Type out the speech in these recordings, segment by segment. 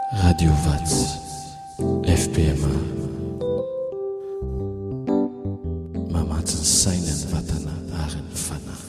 Radio Vatsy FPMA mamatsy ny saina ny vatana ary ny fanahy.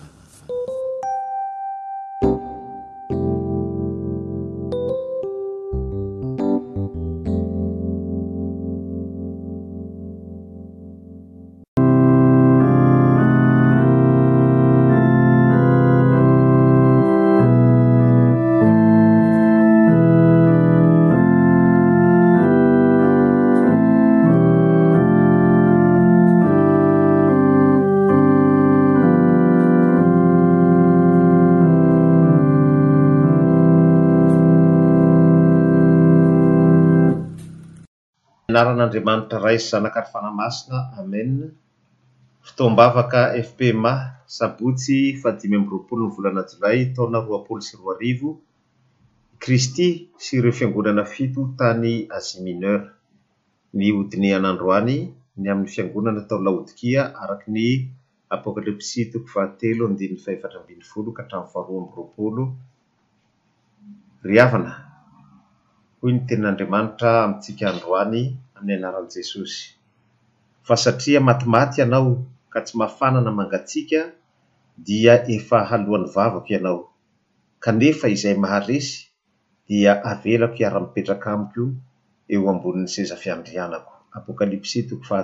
Anaran'Andriamanitra ray sy zanaka ary fanamasina, amen. Fotoam-bavaka FPMA sabotsy 5 ny volana Jolay taona 2024. Kristy sy ireo fiangonana 7 tany Asia Mineura. Ny hodiny an'androany ny amin'ny fiangonana tao Laodikia araka ny Apokalipsy 7:4-20 ka hatramin'ny 2:20. Riavana hoy ny tenin'Andriamanitra amintsika androany amin'ny anaran'i Jesosy. Fa satria matimaty ianao ka tsy mahafanana mangatsiaka, dia efa halohany vavako ianao. Kanefa izay maharesy dia avelako hiara-mipetraka amiko eo ambonin'ny seza fiandrianako. Apokalipsy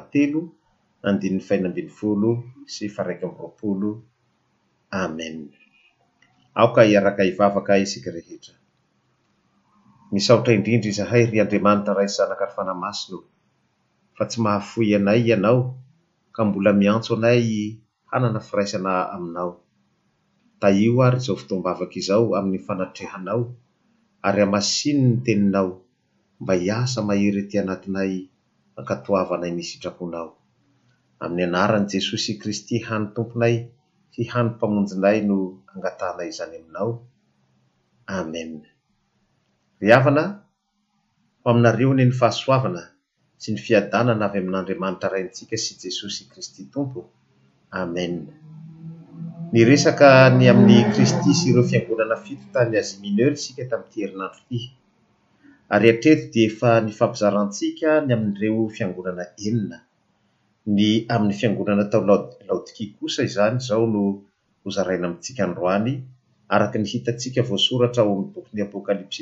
7:20-20. Amen. Aoka hiaraka hivavaka isika rehetra. Misaotra indrindra izahay ry Andriamanitra ray sy zanaka ary fanamasina, fa tsy mahafoy anay ianao ka mbola miantso anay hanana firaisana aminao. Taio ary izao fotoam-bavaka izao amin'ny fanatrehanao ary hamasiny ny teninao mba hiasa mahery ety anatinay ankatoavanay ny sitraponao. Amin'ny anaran'i Jesosy Kristy hany tomponay sy hany mpamonjinay no angatahana izany aminao. Amen. Riavana ho aminareo ny fahasoavana sy ny fiadanana avy amin'Andriamanitra raintsika sy Jesosy Kristy Tompo. Amen. Ny resaka ny amin'ny Kristy sy ireo fiangonana 7 tany Asia Mineura isika tamin'ity herinandro ity. Ary hatreto dia efa ny fampizarantsika ny amin'ireo fiangonana 9. Ny amin'ny fiangonana tao Laodikia kosa izany izao no hozaraina amintsika androany araka ny hitantsika voasoratra ao amin'ny bokin'ny Apokalipsy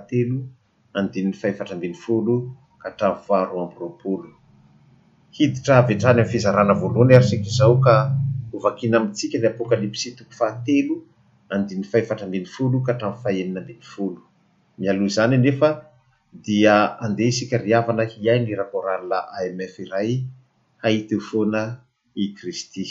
7:4-20 ka hatramin'ny 20. Hiditra avy hatrany amin'ny fizarana voalohany ary sika izao ka hovakiana amintsika ny Apokalipsy 7:4-20 ka hatramin'ny 20. Mialoha izany anefa dia andeha isika riavana hiaino ny rakoral AMF iray hahita eo foana i Kristy.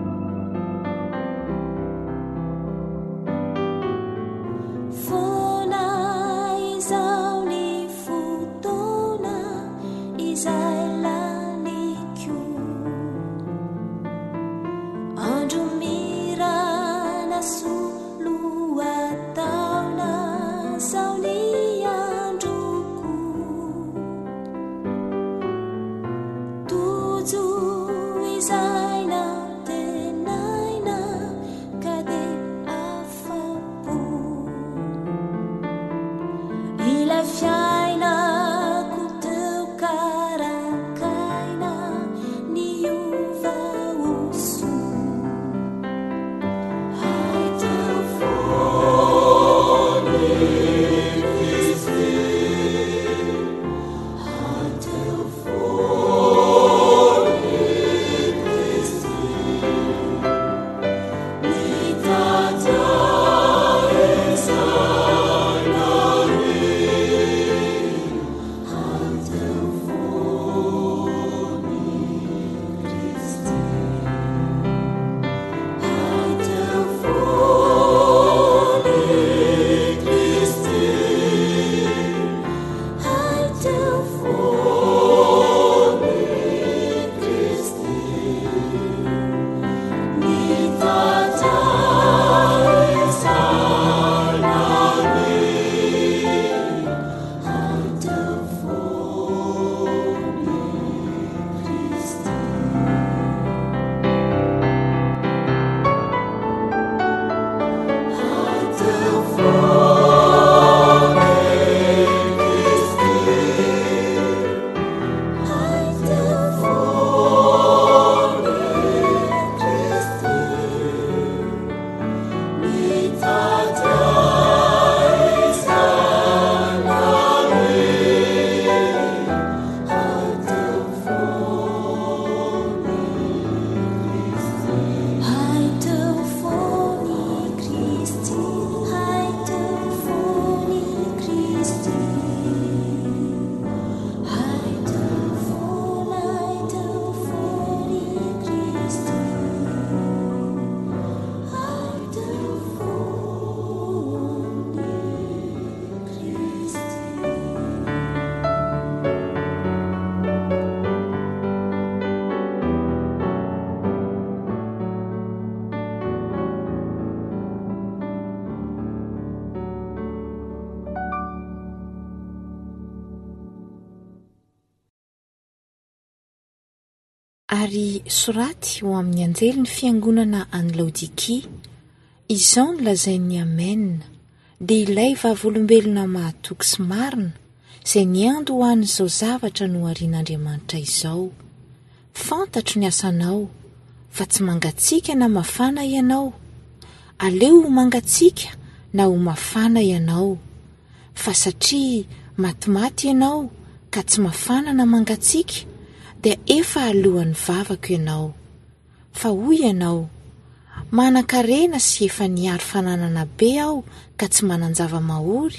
For Ary soraty ho amin'ny anjely ny fiangonana any Laodikia, izao no lazain'ny amenina, dia ilay vavolombelona mahatoky sy marina, izay niando ho an'izao zavatra no arian'Andriamanitra izao. Fantatro ny asanao, fa tsy mangatsiaka na mafana ianao. Aleo ho mangatsiaka na ho mafana ianao, fa satria matimaty ianao ka tsy mafana na mangatsiaka, dia efa alohan'ny vavako ianao. Fa hoy ianao, manan-karena sy efa niaro fananana be aho ka tsy manan-java-mahory.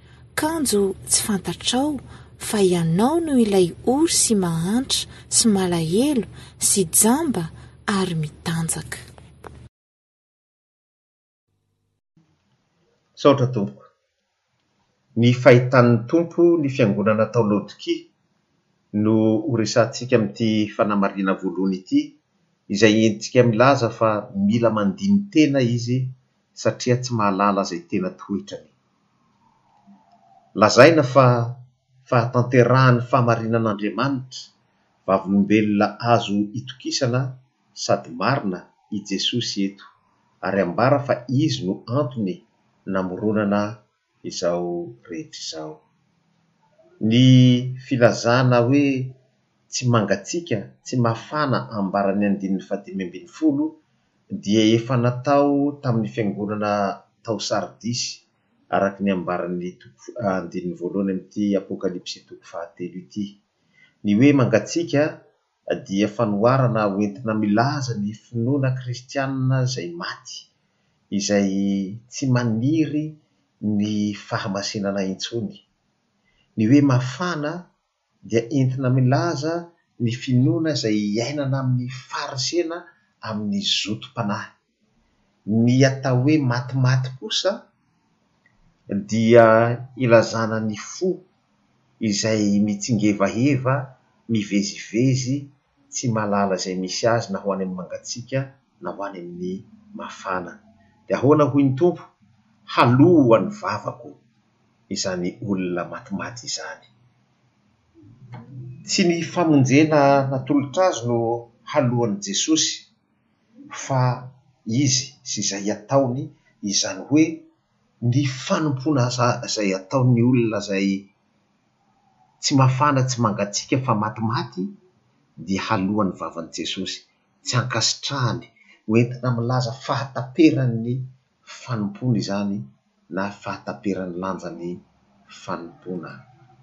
Kanjo tsy fantatrao fa ianao no ilay ory sy mahantra sy malahelo sy jamba ary mitanjaka. Saotra tompoko. Ny fahitan'ny tompo ny fiangonana tao Laodikia no horesantsika amin'ity fanamariana voalohany ity, izay entintsika milaza fa mila mandiny tena izy satria tsy mahalala izay tena toetrany. Lazaina fa fahatanterahan'ny fahamarinan'Andriamanitra, vavolombelona azo itokisana sady marina i Jesosy eto, ary ambara fa izy no antony namoronana izao rehetra izao. Ny filazana hoe tsy mangatsiaka, tsy mafana ambarany andininy 5:10 dia efa natao tamin'ny fiangonana tao Sardisy, araka ny ambaran'ny andininy 1 amin'ity Apokalipsy 3 ity. Ny hoe mangatsiaka dia fanoharana hoentina milaza ny finoana kristianina izay maty, izay tsy maniry ny fahamasinana intsony. Ny hoe mafana dia entina milaza ny finoana izay iainana amin'ny farisena amin'ny zotom-panahy. Ny atao hoe matimaty kosa dia ilazana ny fo izay mitsingevaheva, mivezivezy, tsy malala izay misy azy na ho any amin'ny mangatsiaka na ho any amin'ny mafana. Dia ahoana hoy ny tompo? Haloha ny vavako izany olona matimaty izany. Tsy ny famonjena natolotra azy no halohan'i Jesosy, fa izy sy izay ataony, izany hoe ny fanompoana izay ataon'ny olona izay tsy mafana tsy mangatsiaka fa matimaty dia halohan'ny vavan'i Jesosy, tsy ankasitrahany, hoentina milaza fahataperan'ny fanompony izany na fahataperan'ny lanjan'ny fanompona.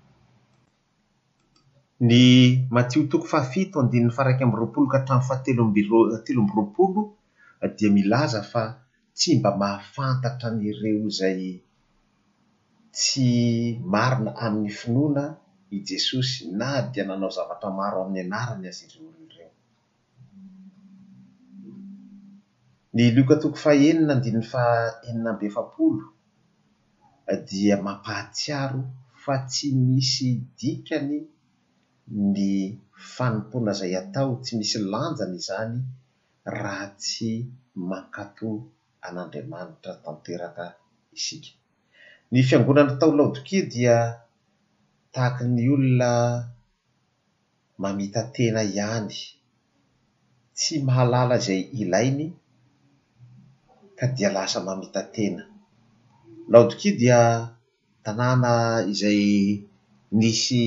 Ny Matio 7:1-7 dia milaza fa tsy mba mahafantatra an'ireo izay tsy marina amin'ny finoana i Jesosy na dia nanao zavatra maro amin'ny anarany azy ireo. Ny Luka 9:9-7 dia mampahatsiaro fa tsy misy dikany ny fanompona izay atao, tsy misy lanjany izany raha tsy mankato an'Andriamanitra tanteraka isika. Ny fiangonana tao Laodikia dia tahaka ny olona mamita tena ihany, tsy mahalala izay ilainy ka dia lasa mamita tena. Laodikia dia tanàna izay nisy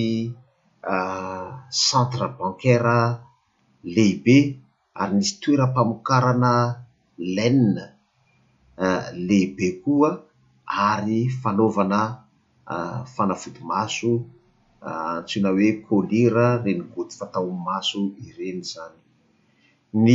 centre bancaire lehibe ary nisy toeram-pamokarana laine lehibe koa ary fanaovana fanafody maso antsoina hoe kolira, reny goty fatao amin'ny maso ireny izany. Ny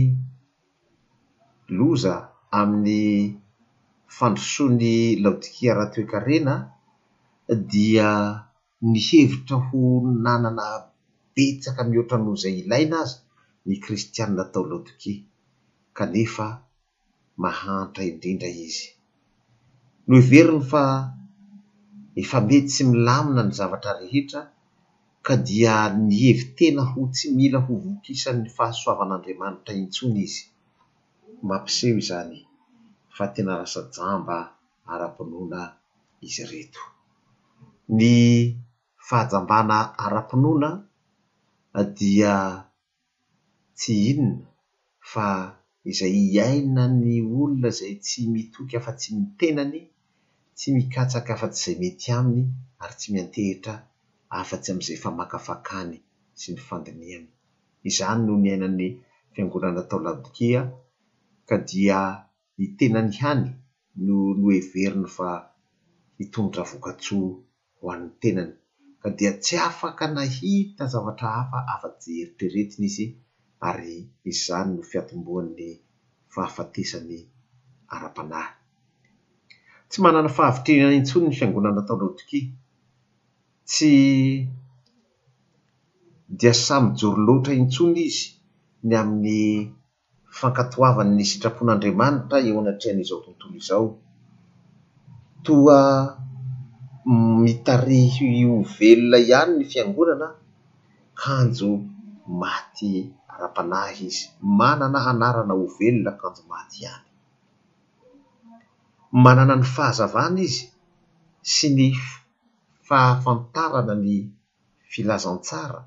loza amin'ny fandrosoan'ny Laodikia raha toe-karena dia ny hevitra ho nanana betsaka mihoatra noho izay ilaina aza ny kristianina tao Laodikia, kanefa mahantra indrindra izy. No heveriny fa efa mety tsy milamina ny zavatra rehetra ka dia ny hevitena ho tsy mila ho vokisan'ny fahasoavan'Andriamanitra intsony izy. Mampiseho izany fa tena lasa jamba ara-pinoana izy reto. Ny fahajambana ara-pinoana dia tsy inona fa izay iaina ny olona izay tsy mitoky afa-tsy ny tenany, tsy mikatsaka afa-tsy izay mety aminy ary tsy miantehitra afa-tsy amin'izay famakafakany sy ny fandiniany. Izany no niainan'ny fiangonana tao Laodikia ka dia ny tenany ihany no heveriny fa hitondra voka-tsoa ho an'ny tenany, ka dia tsy afaka nahita zavatra hafa afa-tsy eritreretiny izy, ary izany no fiatomboan'ny fahafatesany ara-panahy. Tsy manana fahavitrenana intsony ny fiangonana tao Laodikia, tsy dia samy joro loatra intsony izy ny amin'ny fankatoavany ny sitrapon'Andriamanitra eo anatrehan'izao tontolo izao. Toa mitarihy ho velona ihany ny fiangonana, kanjo maty ara-panahy izy, manana anarana ho velona kanjo maty ihany. Manana ny fahazavana izy sy ny fahafantarana ny filazantsara,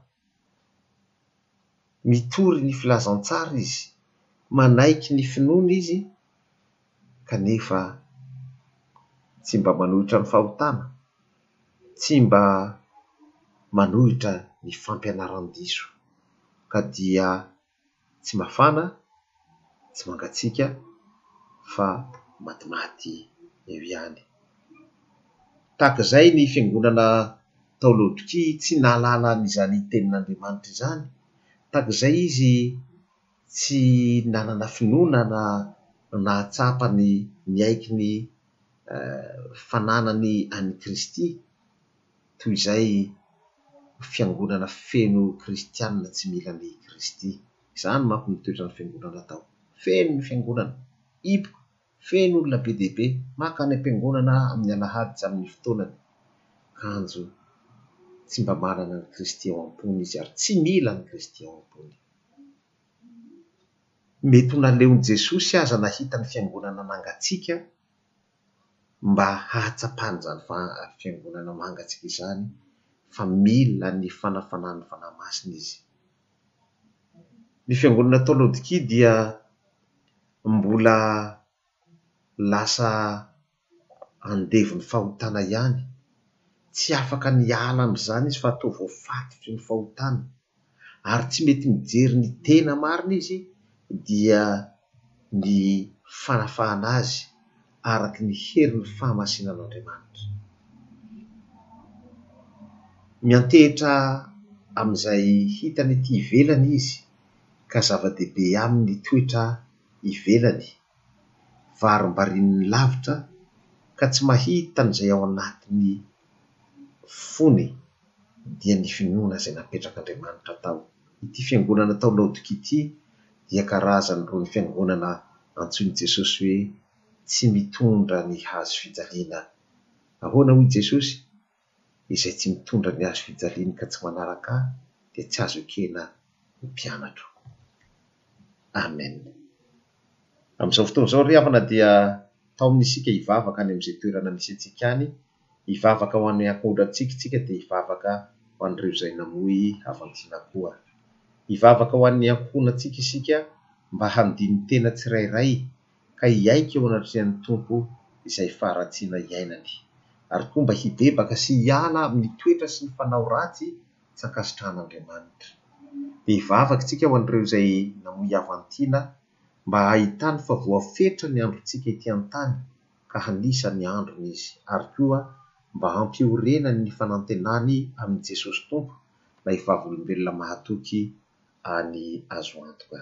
mitory ny filazantsara izy, manaiky ny finoana izy, kanefa tsy mba manohitra ny fahotana, tsy mba manohitra ny fampianaran-diso, ka dia tsy mafana, tsy mangatsiaka fa matimaty eo ihany. Tahaka izay ny fiangonana tao Laodikia tsy nahalala n'izany tenin'Andriamanitra izany, tahaka izay izy tsy nanana finoana na nahatsapa ny miaiky ny fananany an'i Kristy, toy izay fiangonana feno kristianina tsy mila ny Kristy. Izany manko ny toetran'ny fiangonana tao, feno ny fiangonana, hipoka, feno olona be dia be maka any am-piangonana amin'ny alahady tsy amin'ny fotoanany, kanjo tsy mba manana ny Kristy ao am-pony izy ary tsy mila ny Kristy ao am-pony. Mety ho naleon'i Jesosy aza nahita ny fiangonana mangatsiaka mba hahatsapany izany fiangonana mangatsiaka izany, fa mila ny fanafanany fanahy masina izy. Ny fiangonana tao Laodikia dia mbola lasa andevy ny fahotana ihany, tsy afaka niala amin'izany izy fa atao voafatotry ny fahotana, ary tsy mety mijery ny tena marina izy dia ny fanafahana azy araky ny herin'ny fahamasinan'Andriamanitra. Miantehitra amin'izay hitany ety ivelany izy ka zava-dehibe amin'ny toetra ivelany, varimbarin'ny lavitra ka tsy mahita an'izay ao anatin'ny fony dia ny finoana izay napetrak'Andriamanitra tao. Ity fiangonana tao Laodikea ity dia karazany roa ny fiangonana antsoin'i Jesosy hoe tsy mitondra ny hazo fijaliana. Ahoana hoy Jesosy? Izay tsy mitondra ny hazo fijaliana ka tsy manaraka ahy dia tsy azo ekena ny mpianatro. Amen. Amin'izao fotoana izao ry havana dia tao amin'isika hivavaka any amin'izay toerana misy antsika any, hivavaka ho an'ny ankohondratsika isika dia hivavaka ho an'ireo izay namoy havantiana koa. Hivavaka ho an'ny ankohonantsika isika mba handiny tena tsirairay ka hiaika eo anatrehan'ny Tompo izay faharatsiana iainany, ary koa mba hibebaka sy hiala amin'ny toetra sy ny fanao ratsy tsy ankasitrahan'Andriamanitra. Dia hivavaka isika ho an'ireo izay namoy havantiana mba hahitany fa voafetra ny androntsika ety an-tany ka hanisa ny androny izy, ary koa mba hampiorenany ny fanantenany amin'i Jesosy Tompo na vavolombelona mahatoky any azo antoka.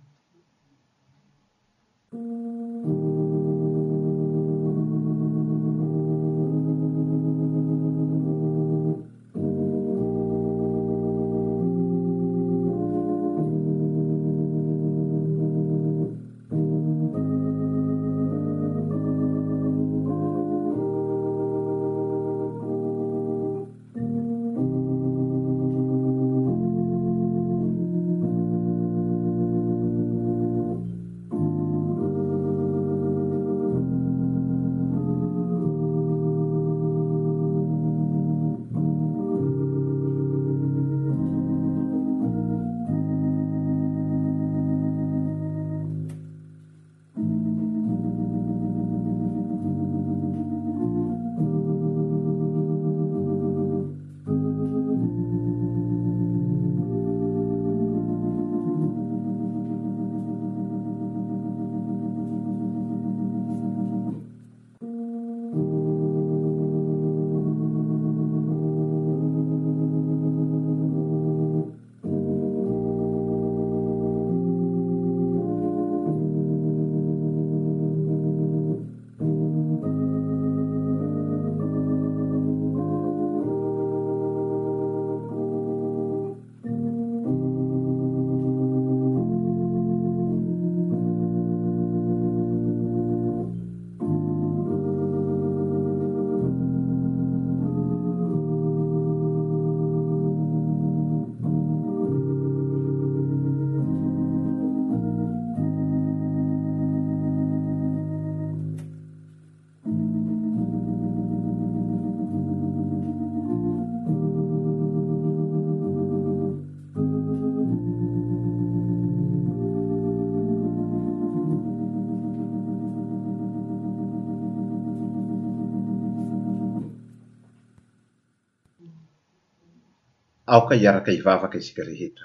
Aoka hiaraka hivavaka isika rehetra.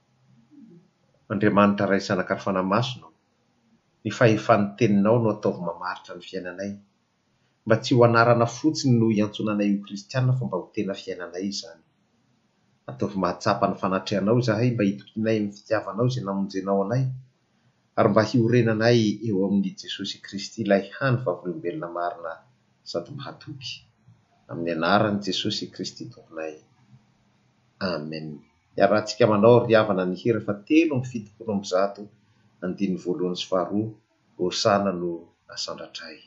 Andriamanitra ray sanakarifana masona, ny fahefan'ny teninao no ataovy mamaritra ny fiainanay, mba tsy ho anarana fotsiny no hiantsonanay ho kristianina fa mba ho tena fiainanay izany. Ataovy mahatsapa ny fanatrehanao izahay mba hitokinay amin'ny fitiavanao izay namonjenao anay, ary mba hiorenanay eo amin'i Jesosy Kristy ilay hany vavolombelona marina sady mahatoky. Amin'ny anaran'i Jesosy Kristy tomponay. Amen. Iarahantsika manao ry havana ny hira fa 3:100 andiny voalohany sy faharoa. Hosana no asandratray.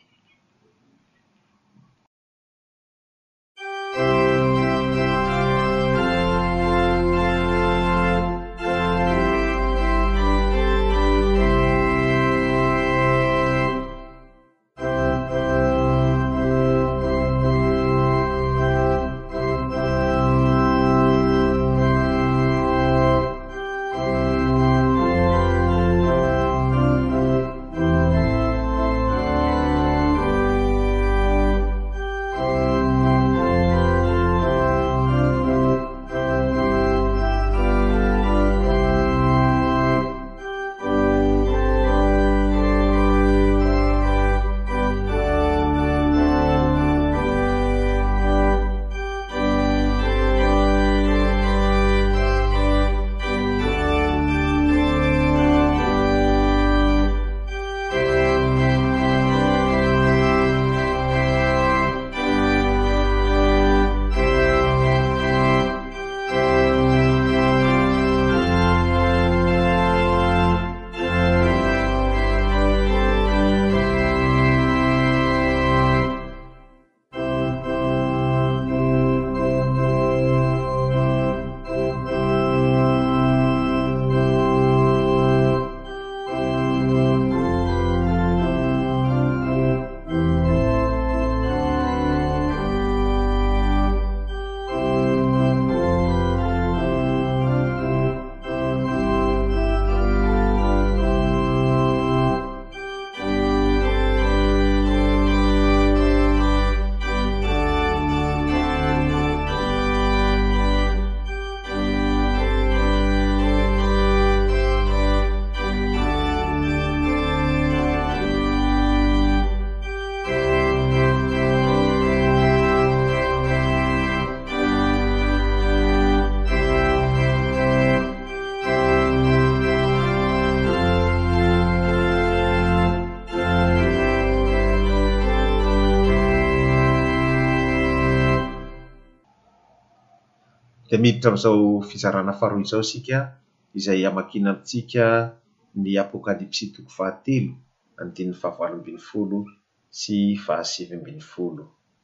dia miditra amin'izao fizarana faharoa izao isika izay hamakina amintsika ny apokalipsy 7 andininy 7 sy 7.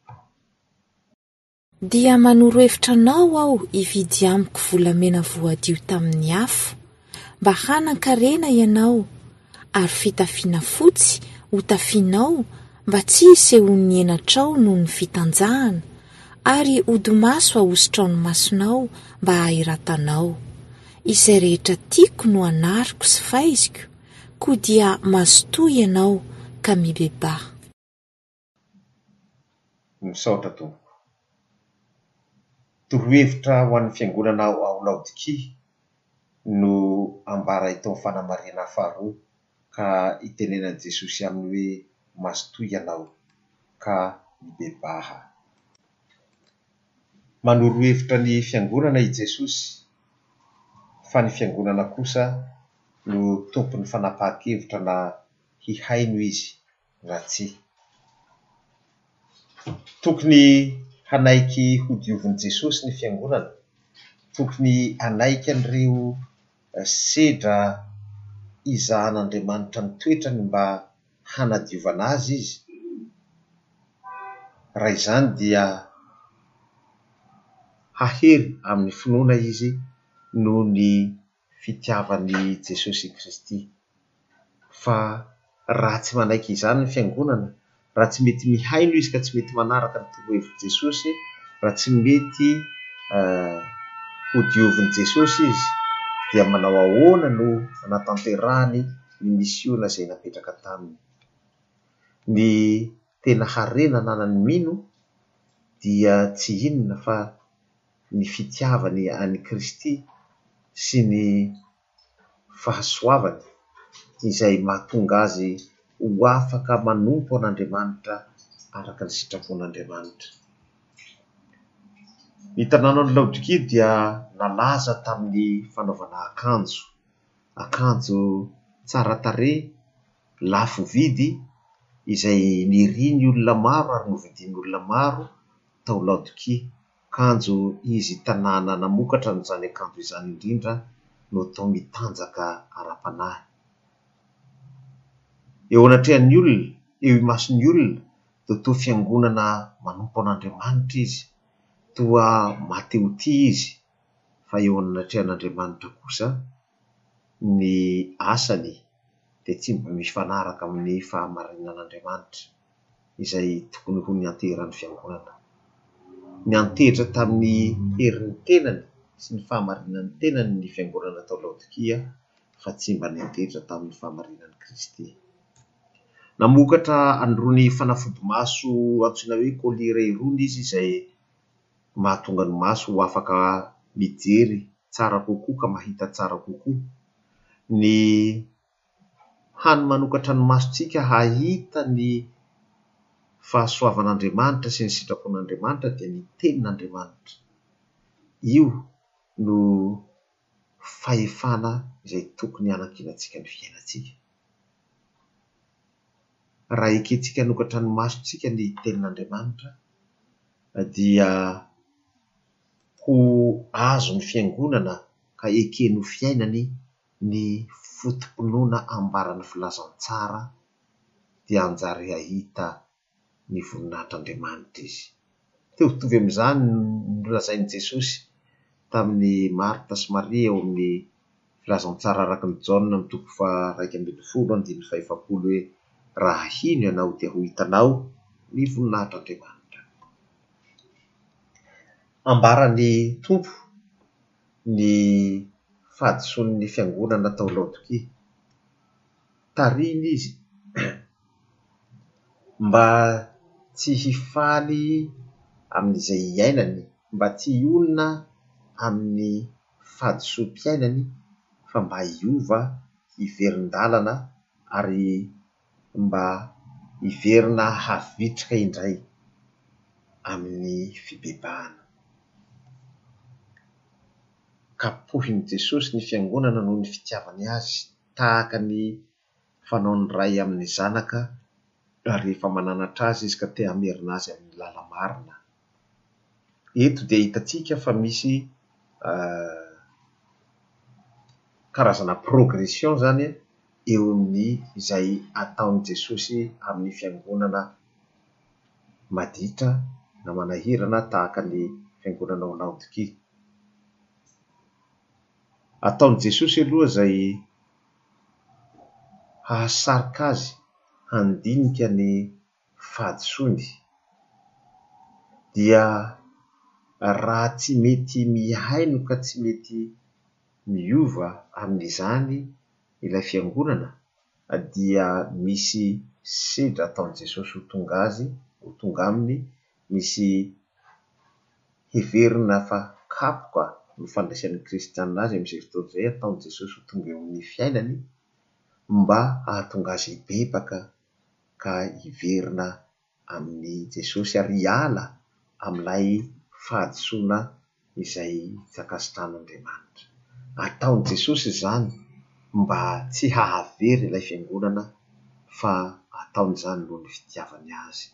Dia manoro hevitra anao aho hividy amiko volamena voadio tamin'ny afo, mba hanan-karena ianao, ary fitafiana fotsy ho tafianao mba tsy hisehon'ny enatrao noho ny fitanjahana, ary odi-maso ahositrao ny masonao mba hahiratanao. Izay rehetra tiako no anariko sy faiziko, koa dia mazotoa ianao ka mibeba. Misaotra tompoko. Torohevitra ho an'ny fiangonana ao Laodikia no ambara itony fanamarena faharoa ka itenenan'i Jesosy aminy hoe mazotoa ianao ka mibebaha. Manoro hevitra ny fiangonana i Jesosy, fa ny fiangonana kosa no tompon'ny fanapahan-kevitra na hihaino izy na tsia. Tokony hanaiky ho diovin'i Jesosy ny fiangonana, tokony hanaiky an'ireo sedra izahan'Andriamanitra ny toetrany mba hanadiovana azy izy. Raha izany dia hahery amin'ny finoana izy noho ny fitiavan'i Jesosy Kristy. Fa raha tsy manaiky izany ny fiangonana, raha tsy mety mihaino izy ka tsy mety manaraka ny torohevit'i Jesosy, raha tsy mety ho diovin'i Jesosy izy, dia manao ahoana no hanatanterahany ny misiona izay napetraka taminy. Ny tena harena ananany mino dia tsy inona fa ny fitiavany an'i Kristy sy ny fahasoavany izay mahatonga azy ho afaka manompo an'Andriamanitra araka ny sitrapon'Andriamanitra. Ny tanànan'i Laodikia dia nalaza tamin'ny fanaovana akanjo tsara tarehy, lafo vidy, izay niriny olona maro ary novidin'ny olona maro tao Laodikia. Akanjo izy tanàna namokatra n'izany akanjo izany indrindra no tao mitanjaka ara-panahy. Eo anatrehan'ny olona, eo imason'ny olona, dia toa fiangonana manompo an'Andriamanitra izy, toa mateo-tia izy, fa eo anatrehan'Andriamanitra kosa ny asany dia tsy mba mifanaraka amin'ny fahamarinan'Andriamanitra izay tokony ho ny anteran'ny fiangonana. Ny antehitra tamin'ny herin'ny tenany sy ny fahamarinan'ny tenany ny fiangonana tao Laodikia, fa tsy mba nantehitra tamin'ny fahamarinan'i Kristy. Namokatra an'irony fanafody-maso antsoina hoe kolira irony izy, izay mahatonga ny maso ho afaka mijery tsara kokoa ka mahita tsara kokoa. Ny hany manokatra ny masontsika hahita ny fahasoavan'Andriamanitra sy ny sitrapon'Andriamanitra dia ny tenin'Andriamanitra. Io no fahefana izay tokony hanankinantsika ny fiainantsika. Raha ekentsika hanokatra ny masontsika ny tenin'Andriamanitra, dia ho azo ny fiangonana ka ekeny ho fiainany ny fotom-pinoana ambaran'ny filazantsara, dia hanjary hahita ny voninahitr'Andriamanitra izy. Teo hitovy amin'izany nolazain'i Jesosy tamin'ny Marta sy Maria eo amin'ny filazantsara araka ny Jaona 1:2-5 hoe raha hino ianao dia ho hitanao ny voninahitr'Andriamanitra. Ambarany tompo ny fahadisoan'ny fiangonana tao Laodikia. Tariny izy mba tsy hifaly amin'izay iainany, mba tsy hionona amin'ny fahadisoam-piainany, fa mba hiova hiverin-dalana ary mba hiverina havitrika indray amin'ny fibebahana. Kapohin'i Jesosy ny fiangonana noho ny fitiavany azy, tahaka ny fanaony ray amin'ny zanaka rehefa mananatra azy izy ka te hamerina azy amin'ny lala marina. Eto dia hitantsika fa misy karazana progression zany eo amin'ny izay ataon'i Jesosy amin'ny fiangonana maditra na manahirana tahaka ny fiangonana ao Laodikia. Ataon'i Jesosy aloha izay hahasarika azy handinika ny fahadisoany dia raha tsy mety mihaino ka tsy mety miova amin'izany ilay fiangonana dia misy sedra ataon'i Jesosy ho tonga azy, ho tonga aminy, misy heverina fa kapoka no fandraisan'ny kristianina azy amin'izay fotoana izay ataon'i Jesosy ho tonga eo amin'ny fiainany mba hahatonga azy hibebaka ka hiverina amin'ny Jesosy ary hiala amin'ilay fahadisoana izay zakasitran'Andriamanitra. Ataon'i Jesosy izany mba tsy hahavery ilay fiangonana fa ataon'izany noho ny fitiavany azy.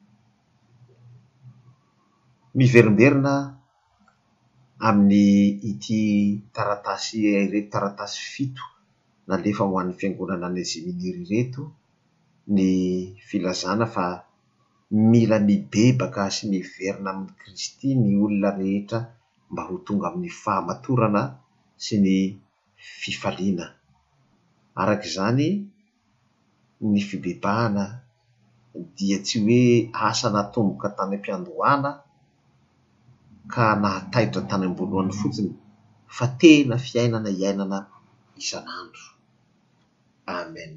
Miverimberina amin'ny ity taratasy ireto taratasy 7 nalefa ho an'ny fiangonana any Azia Miniry ireto ny filazana fa mila mibebaka sy miverina amin'ny Kristy ny olona rehetra mba ho tonga amin'ny fahamatorana sy ny fifaliana. Arak'izany ny fibebahana dia tsy hoe asa natomboka tany am-piandohana ka nahataitra tany ambony hoany fotsiny fa tena fiainana iainana isan'andro. Amen.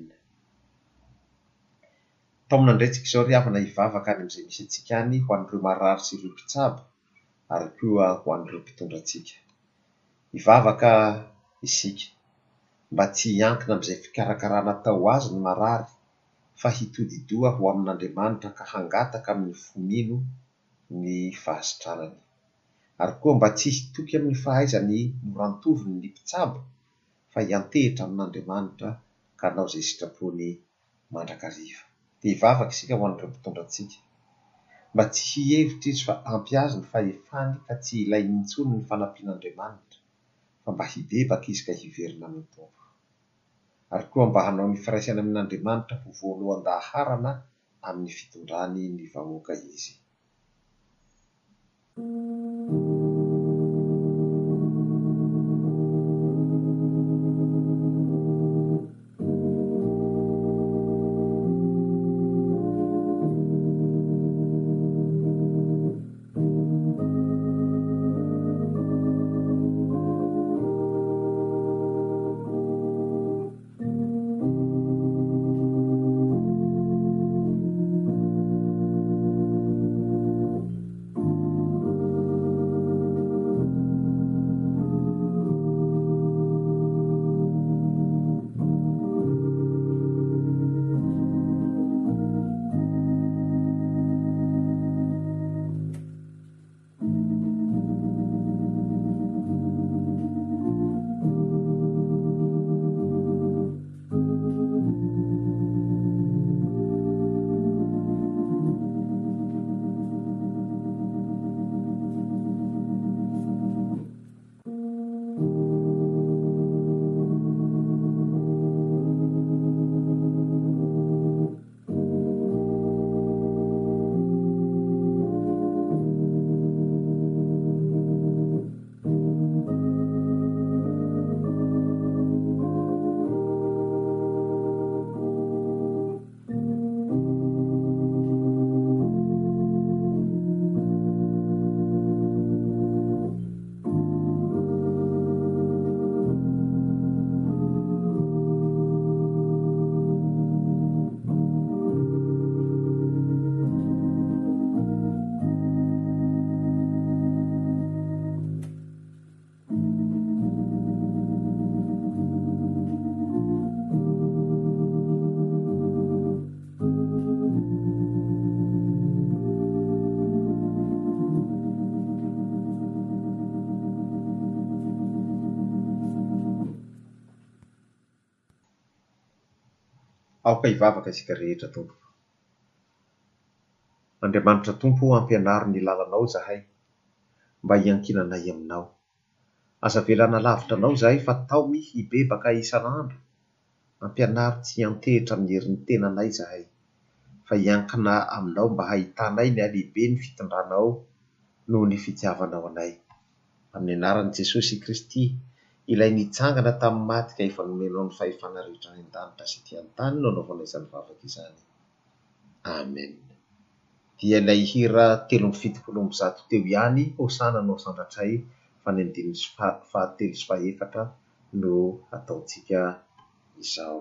Taomina indray tsika izao ry havana hivavaka any amin'izay misy antsika any ho an'ireo marary sy ireo mpitsabo ary koa ho an'ireo mpitondra antsika. Hivavaka isika mba tsy hiankina amin'izay fikarakarana atao azy ny marary fa hitodi-doha ho amin'Andriamanitra ka hangataka amin'ny fomino ny fahasitranany. Ary koa mba tsy hitoky amin'ny fahaizany morantoviny ny mpitsabo fa hiantehitra amin'Andriamanitra ka hanao izay sitrapony mandrakariva. Dia hivavaka isika ho an'ireo mpitondra antsika mba tsy hihevitra izy fa ampy azy ny fahefany ka tsy ilay intsony ny fanampian'Andriamanitra fa mba hibebaka izy ka hiverina amin'ny Tompo. Ary koa mba hanao ny firaisana amin'Andriamanitra ho voalohan-daharana amin'ny fitondrany ny vahoaka izy. Aoka hivavaka isika rehetra Tompo. Andriamanitra Tompo, ampianaro ny lalanao zahay mba hiankinanay aminao. aza velana lavitra anao zahay fa tao mi hibebaka isan'andro ampianary tsy antehitra amin'ny herin'ny tenanay zahay, fa hiankina aminao mba hahitanay ny alehibe ny fitondranao noho ny fitiavanao anay. Amin'ny anaran'i Jesosy Kristy ilay nitsangana tamin'ny maty ka efa nomenao ny fahefana rehetra any an-danitra sy ety an-tany no anaovana izany vavaka izany. Amen. Dia ilay hira 770 teo ihany, hosana no sandratray, fa ny andininy sy fahatelo sy fahaefatra no ataontsika izao.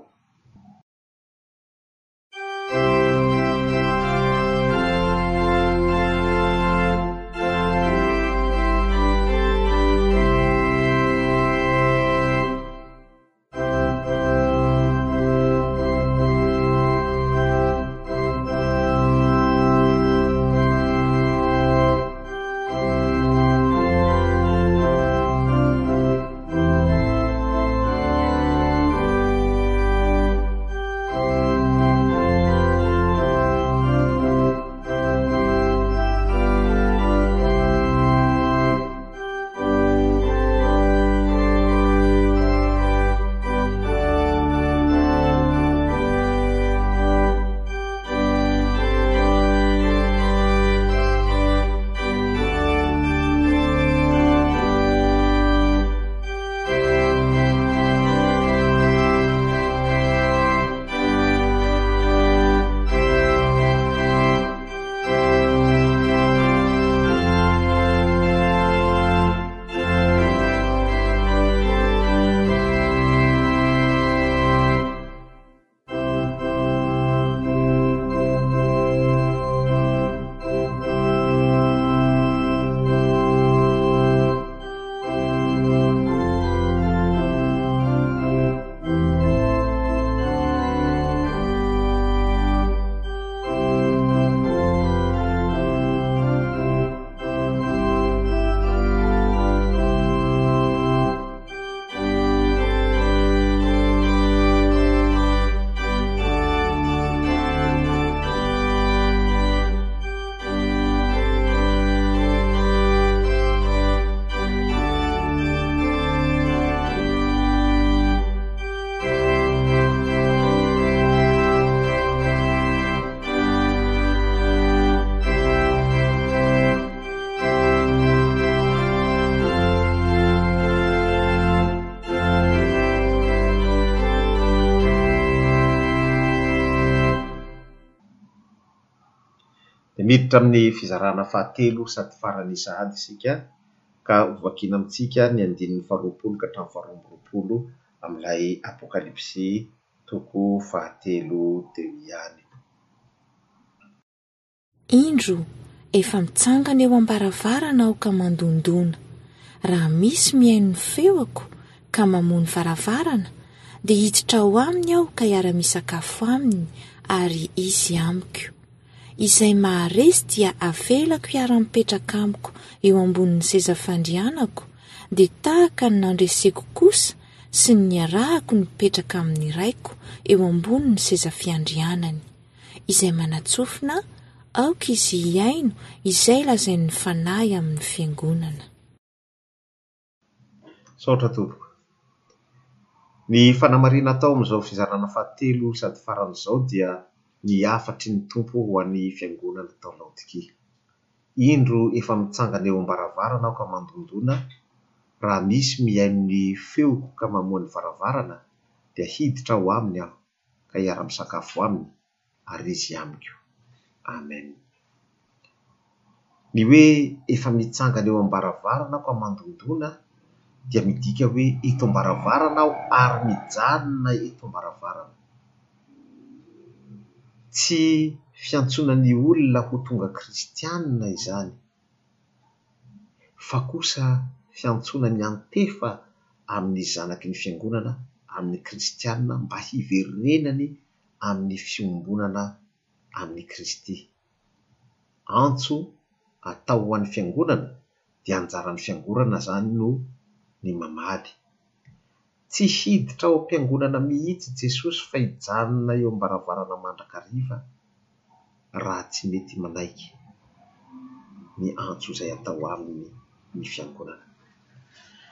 Miditra amin'ny fizarana fahatelo sady farany sahady isika ka hovakiana amintsika ny andininy 20 ka hatramin'ny 22 amin'ilay apokalipsy toko fahatelo teo ihany. Indro efa mitsangana eo am-baravarana aho ka mandondona. Raha misy mihaino ny feoko ka mamono varavarana dia hiditra ao aminy aho ka hiara-misakafo aminy ary izy amiko. Izay maharesy dia avelako hiara-mipetraka amiko eo ambonin'ny seza fandrianako, dia tahaka ny nandreseko kosa sy ny niarahako nipetraka amin'ny raiko eo ambonin'ny seza fiandrianany, izay manatsofina aoka izy hiaino izay lazain'ny fanahy amin'ny fiangonana. Saotra tompoko. Ny fanamarina atao amin'izao fizarana fahatelo sady faran'izao dia ny afatry ny tompo ho an'ny fiangonana tao Laodikia. Indro efa mitsangana eo am-baravarana aho ka mandondona. Raha misy mihaino ny feoko ka mamoha ny varavarana dia hiditra ao aminy aho ka hiara-misakafo aminy ary izy amiko. Amen. Ny hoe efa mitsangana eo am-baravarana aho ka mandondona dia midika hoe eto am-baravarana aho ary mijanona eto am-baravarana. Tsy fiantsonan'ny olona ho tonga kristianina izany, fa kosa fiantsonany antefa amin'ny zanaky ny fiangonana, amin'ny kristianina mba hiverenany amin'ny fiombonana amin'ny Kristy. Antso atao ho an'ny fiangonana dia anjaran'ny fiangonana zany no ny mamaly. Tsy hiditra ao am-piangonana mihitsy Jesosy fa hijanona eo am-baravarana mandrakariva raha tsy mety manaiky ny antso izay atao aminy ny fiangonana.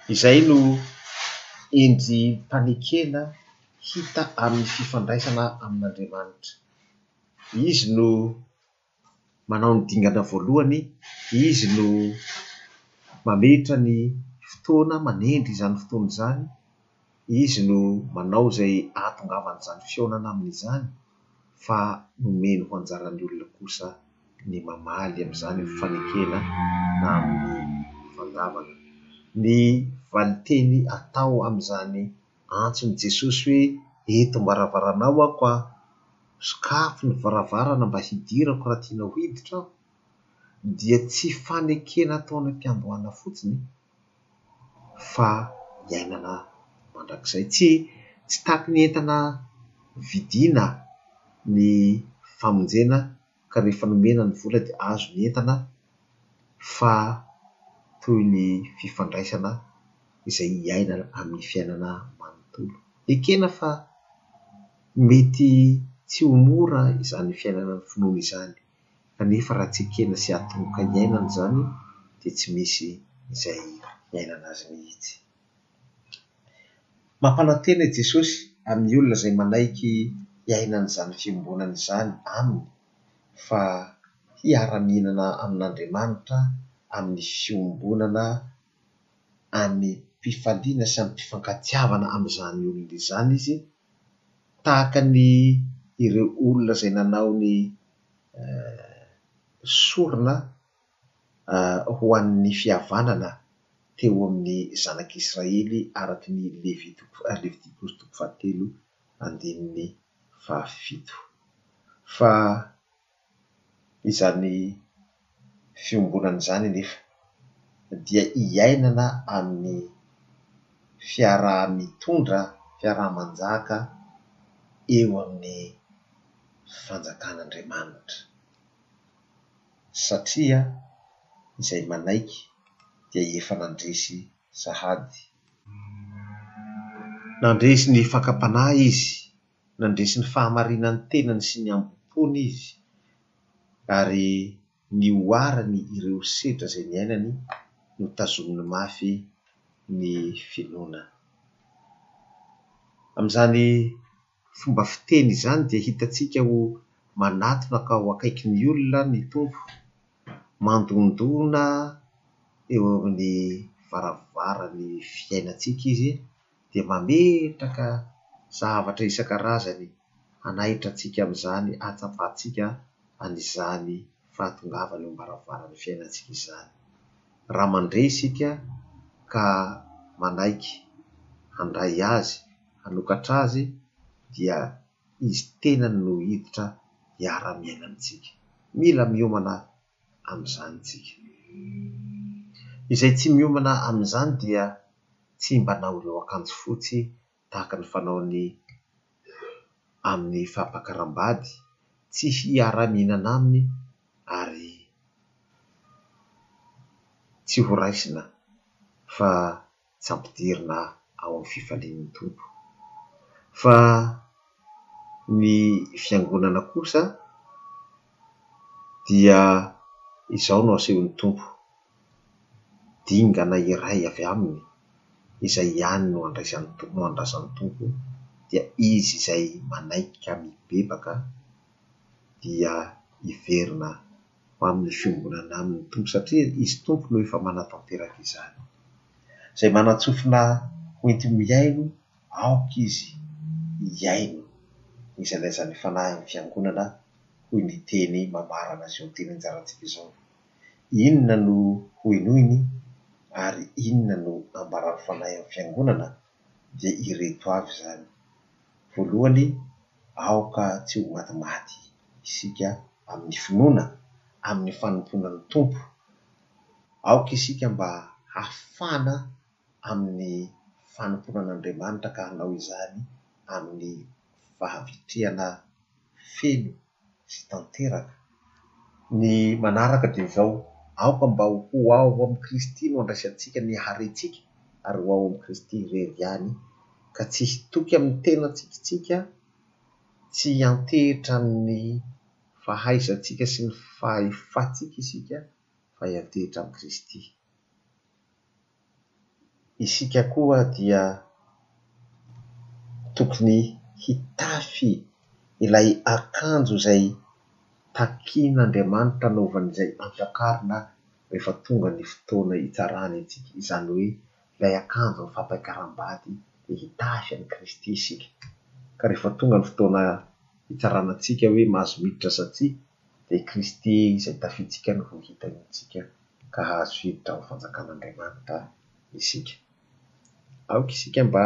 izay no endry mpanekena hita amin'ny fifandraisana amin'Andriamanitra. Izy no manao ny dingana voalohany, izy no mametra ny fotoana, manendry izany fotoana izany, izy no manao izay ahatongavan'izany fiaonana amin'izany, fa nomeny ho anjaran'ny olona kosa ny mamaly amin'izany fanekena na amin'ny fandavana. Ny valiteny atao amin'izany antson'i Jesosy hoe eto am-baravaranao aho ka sokafo ny varavarana mba hidirako raha tianao hiditra aho, dia tsy fanekena ataon'ny mpiamboana fotsiny fa iainana mandrakizay. Tsy tahaka ny entana vidiana ny famonjena ka rehefa nomena ny vola dia azo ny entana, fa toy ny fifandraisana izay iaina amin'ny fiainana manontolo. Ekena fa mety tsy ho mora izany fiainana ny finoana izany, kanefa raha tsy ekena sy atomboka iainana izany dia tsy misy izay iainana azy mihitsy. Mampanantena i Jesosy amin'ny olona izay manaiky iainan'izany fiambonana izany aminy, fa hiara-mihinana amin'Andriamanitra amin'ny fiombonana, amin'ny mpifaliana sy amin'ny mpifankatiavana amin'izany olona izany izy, tahaka ny ireo olona izay nanao ny sorona ho an'ny fihavanana teo amin'ny zanak'Israely araky ny Levitikos 7:7. Fa izany fiombonana izany nefa dia iainana amin'ny fiaraha-mitondra, fiaraha-manjaka eo amin'ny fanjakan'Andriamanitra, satria izay manaiky dia efa nandresy sahady. Nandresy ny fakapanahy izy, nandresy ny fahamarinan'ny tenany sy ny ambom-pony izy, ary ny oharany ireo sedra izay niainany no tazominy mafy ny finoana. Amin'izany fomba fiteny izany dia hitantsika ho manatona ka ho akaiky ny olona ny tompo, mandondona eo amin'ny varavaran'ny fiainantsika izy, dia mametraka zavatra isan-karazany hanahitra antsika amin'izany, hatsapahantsika an'izany fahatongavany eo am-baravaran'ny fiainantsika izany. Raha mandray isika ka manaiky handray azy, hanokatra azy, dia izy tenany no hiditra hiara-miaina amintsika. Mila miomana amin'izany tsika. Izay tsy miomana amin'izany dia tsy mba nao ireo akanjo fotsy tahaka ny fanaony amin'ny fampakaram-bady, tsy hiara-mihinana aminy ary tsy ho raisina, fa tsy ampidirina ao amin'ny fifalian'ny tompo. Fa ny fiangonana kosa dia izao no asehon'ny tompo: dingana iray avy aminy, izay ihany no andraisan'ny tompo, dia izy izay manaika mibebaka dia hiverina ho amin'ny fiangonana amin'ny tompo, satria izy tompo no efa manatanteraka izany. Izay manatsofina hoenty miaino, aoka izy hiaino izay laizany fanahy amin'ny fiangonana, hoy ny teny mamarana azy eo amin'ny teny anjarantsika izao: inona no hoinoiny ary inona no ambarany fanahy amin'ny fiangonana, dia ireto avy izany: voalohany, aoka tsy ho matimaty isika amin'ny finoana, amin'ny fanompoana ny tompo. Aoka isika mba hafana amin'ny fanompoana an'Andriamanitra ka hanao izany amin'ny fahavitrihana feno sy tanteraka. Ny manaraka dia izao: aoka mba ho ao amin'ny Kristy no andraisantsika ny harentsika, ary ho ao amin'ny Kristy irery ihany, ka tsy hitoky amin'ny tenantsika, tsy hantehitra amin'ny fahaizantsika sy ny fahefatsika isika, fa hantehitra amin'ny Kristy. isika koa dia tokony hitafy ilay akanjo izay takian'Andriamanitra anaovan'izay antakarina rehefa tonga ny fotoana hitsarana antsika. Izany hoe ilay akanjo ny fampakaram-bady dia hitafy an'i Kristy isika. Ka rehefa tonga ny fotoana hitsarana antsika hoe mahazo miditra sa tsia, dia Kristy izay tafitsika no ho hitantsika ka hahazo hiditra amin'ny fanjakan'Andriamanitra isika. Aoka isika mba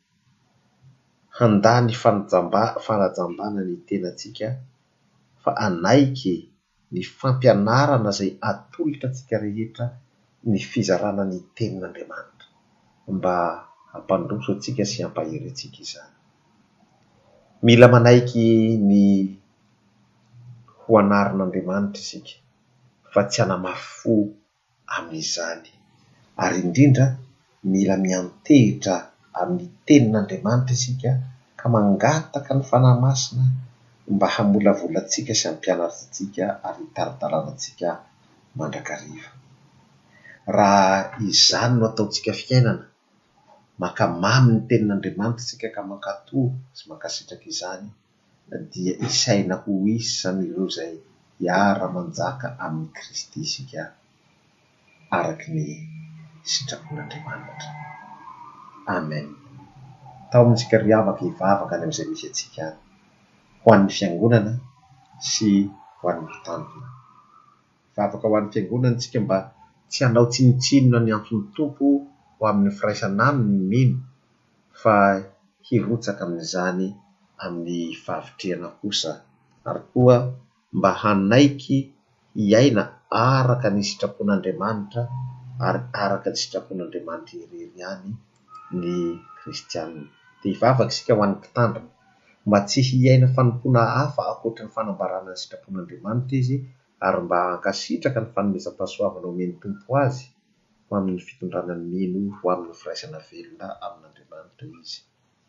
handany fanajambana ny tenantsika, fa anaiky ny fampianarana izay atolotra antsika rehetra ny fizarana ny tenin'Andriamanitra mba hampandroso antsika sy hampahery antsika izany. Mila manaiky ny ho anarin'Andriamanitra isika fa tsy hanamafy fo amin'izany, ary indrindra mila miantehitra amin'ny tenin'Andriamanitra isika ka mangataka ny fanahy masina mba hamolavolatsika sy hampianatsika ary hitarataranatsika mandrakariva. Raha izany no ataontsika fiainana, makamamy ny tenin'Andriamanitra isika ka mankatoa sy mankasitraka izany, dia isaina ho isany ireo izay hiara-manjaka amin'ny Kristy isika araky ny sitrapon'Andriamanitra. Amen. Tao amintsika ry havaka hivavaka any amin'izay misy antsika any, ho an'ny fiangonana sy ho an'ny mpitandrina. Vavaka ho an'ny fiangonana isika mba tsy hanao tsinotsinona ny antson'ny tompo ho amin'ny firaisana aminy ny mino, fa hirotsaka amin'izany amin'ny fahavitrihana kosa, ary koa mba hanaiky hiaina araka ny sitrapon'Andriamanitra ary araka ny sitrapon'Andriamanitra irery ihany ny kristianina. Dia hivavaka isika ho an'ny mpitandrina mba tsy hiaina fanompoana hafa ankoatra ny fanambarana ny sitrapon'Andriamanitra izy, ary mba hankasitraka ny fanomezam-pahasoavana omeny tompo azy ho amin'ny fitondrana ny mino ho amin'ny firaisana velona amin'Andriamanitra izy.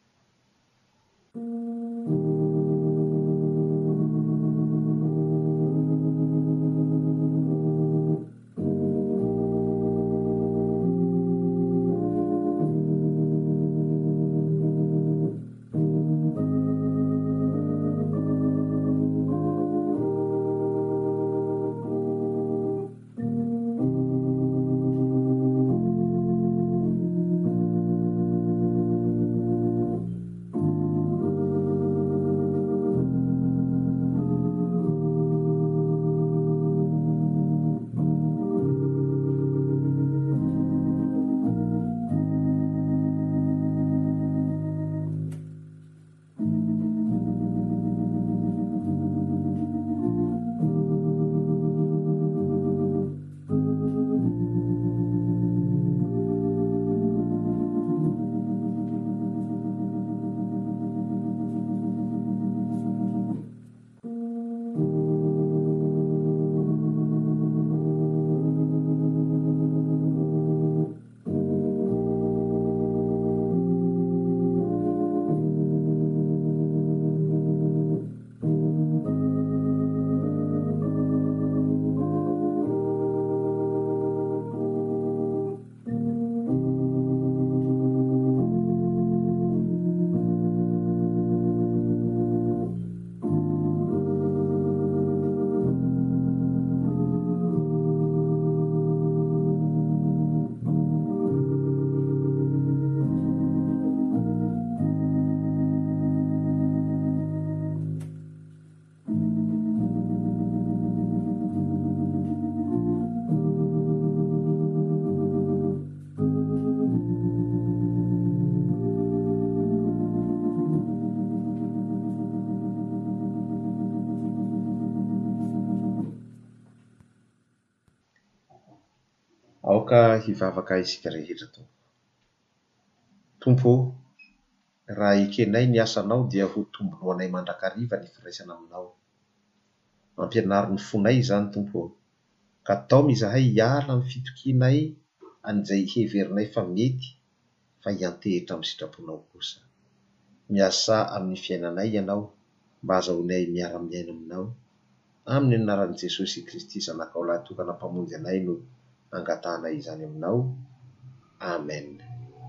Aoka hivavaka isika rehetra to. Tompo, raha ekenay ny asanao dia ho tombonoanay mandrakariva ny firaisana aminao. Mampianary ny fonay izany Tompo, ka tao mizahay hiala amin'ny fitokianay an'izay heverinay fa mety, fa hiantehitra amin'ny sitraponao kosa. Miasa amin'ny fiainanay ianao mba azahoanay miara-miaina aminao, amin'ny anaran'i Jesosy Kristy zanakao lahy tokana mpamonjy anay no angatanay izany aminao. Amen.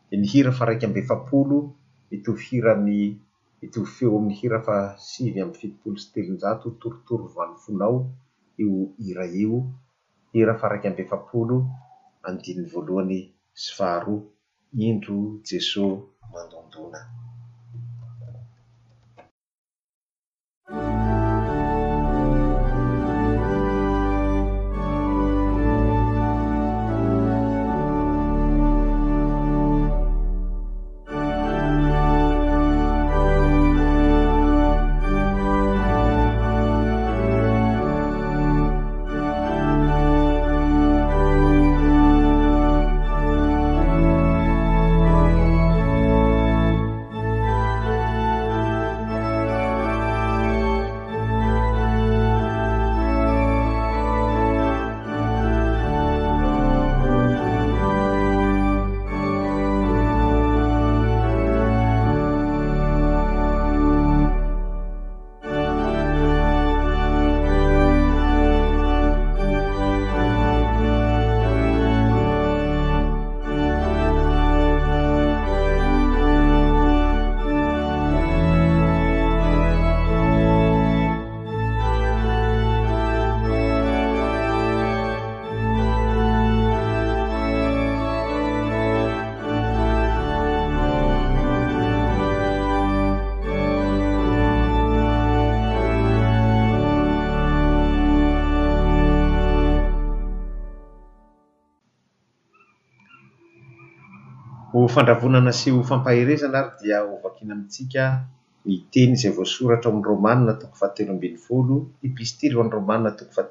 Dia ny hira fa 150 mitovy feo amin'ny hira fa 577 torotoro vanofonao io hira io. Hira fa 150 andininy voalohany sy faharoa, indro Jesosy mandondona. Ho fandravonana sy ho fampaherezana ary dia ho vakiana amintsika ny teny izay voasoratra amin'ny Romanina 7:20, epistily ho an'ny Romanina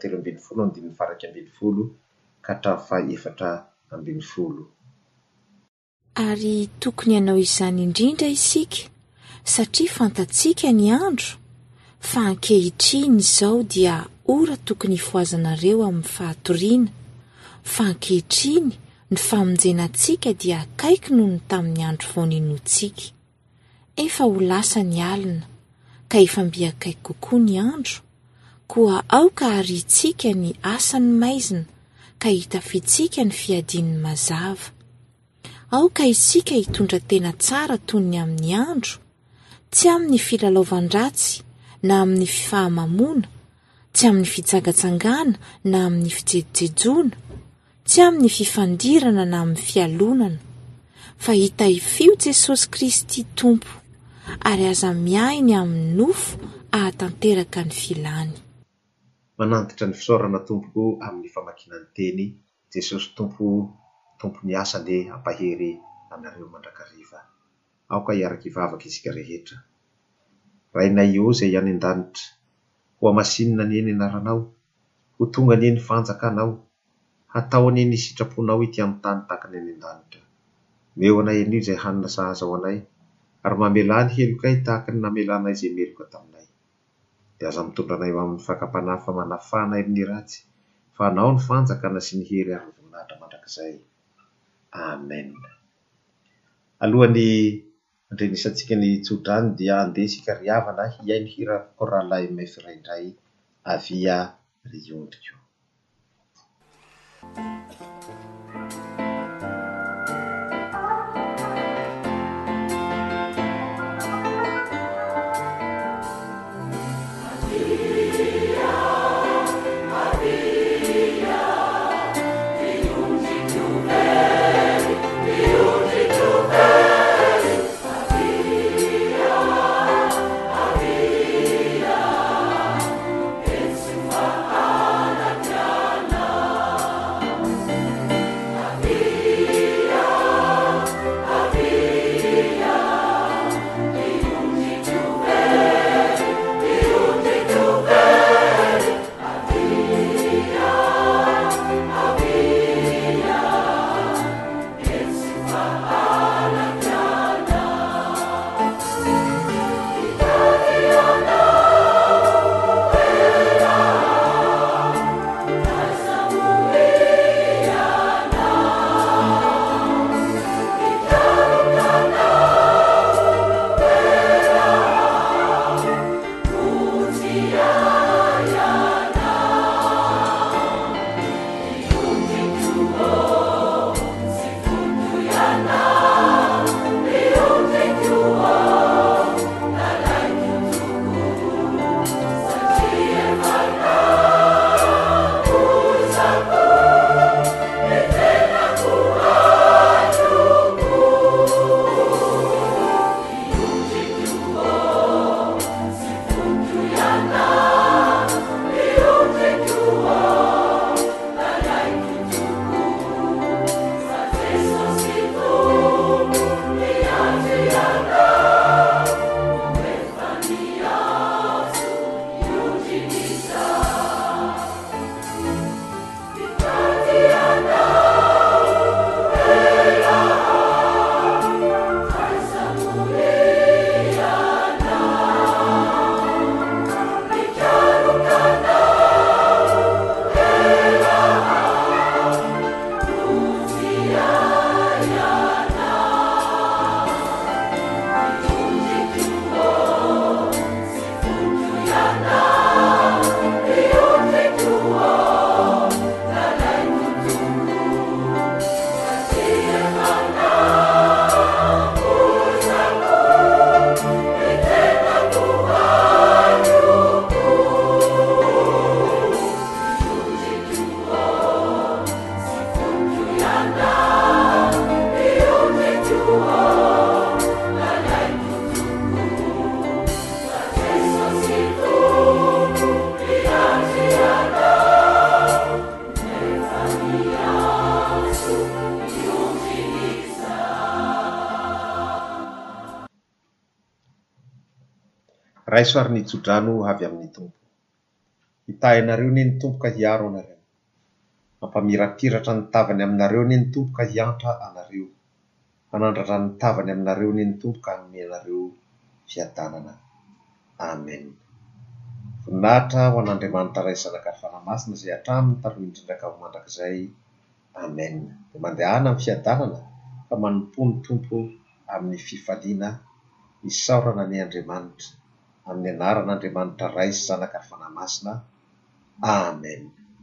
7:20 ka hatramin'ny 4:12. Ary tokony hanao izany indrindra isika, satria fantatsika ny andro fa ankehitriny izao dia ora tokony hifoazanareo amin'ny fahatoriana, fa ankehitriny ny famonjenantsika dia akaiky noho ny tamin'ny andro vao ninoantsika. Efa ho lasa ny alina, ka efa mbiakaiky kokoa ny andro, koa aoka harintsika ny asany maizina, ka hitafitsika ny fiadian'ny mazava. Aoka isika hitondra tena tsara toy ny amin'ny andro, tsy amin'ny filalaovan-dratsy na amin'ny fifahamamoana, tsy amin'ny fitsagatsangana na amin'ny fijejejona, tsy amin'ny fifandirana na amin'ny fialonana, fa hita ifio Jesosy Kristy Tompo, ary aza miainy amin'ny nofo ahatanteraka ny filany. Manantitra ny fisaorana tompoko amin'ny famakinany teny, Jesosy Tompo ny asa dia ampahery anareo mandrakariva. Aoka hiaraka hivavaka isika rehetra. Rainay eo izay any an-danitra, ho amasinina ny eny anaranao, ho tonga ny eny fanjakanao, hatao any eny sitraponao ity amin'ny tany tahaka ny eny an-danitra. Meo anay anio izay hanina sahaza ao anay, ary mamelany helokay tahaka ny namelanay izay meloka taminay. Dia aza mitondra anay amin'ny fakapanahy fa manafanay amin'ny ratsy, fa anao ny fanjakana sy ny hery ary ny voninahitra mandrakizay. Amen. Alohan'ny andrenisantsika ny tsodrany dia andesika ry havana hiaino hira koralay mefiraindray avia riondriko. raiso ary nitsodrano avy amin'ny tompo. Hitahinareo ne ny tompo ka hiaro anareo. Mampamirapiratra ny tavany aminareo ne ny tompo ka hiantra anareo. Manandratra ny tavany aminareo ne ny tompo ka hanome anareo fiadanana. Amen. Voninahitra ho an'Andriamanitra ray zanakary fanamasina izay hatraminy taloha indrindra ho mandrakizay. Amen. Dia mandehana amin'ny fiadanana fa manompo ny tompo amin'ny fifaliana isaorana ny Andriamanitra. Amin'ny anaran'Andriamanitra ray sy zanakary fanamasina. Amen.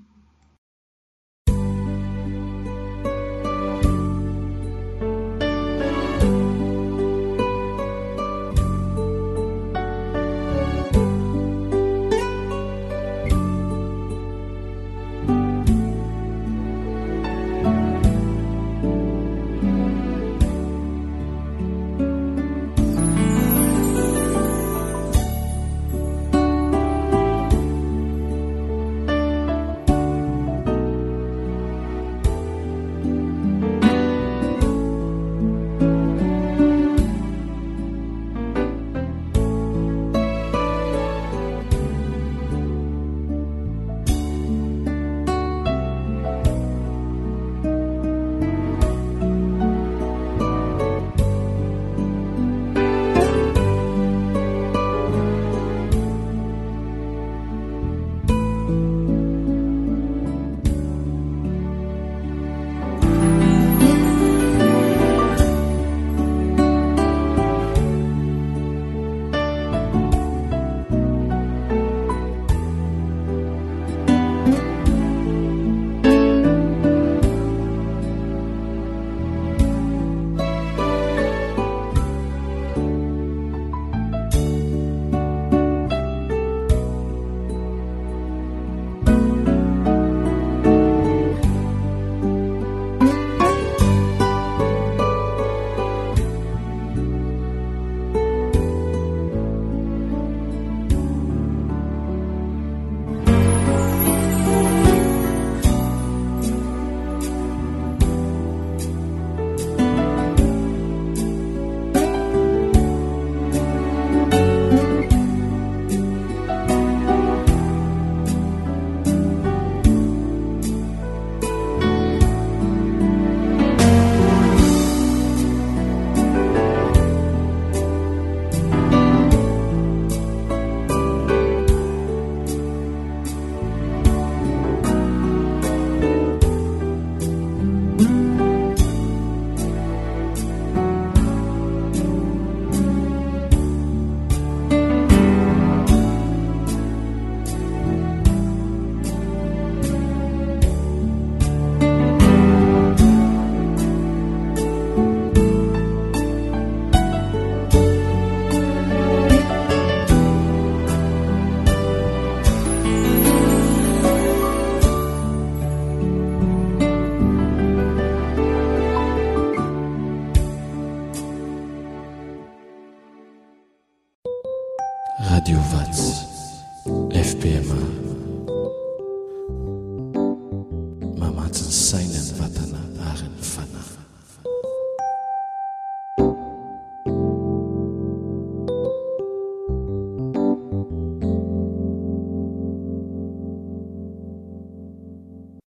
Radio Vatsy FPMA mamatsy ny saina ny vatana ary ny fanahy.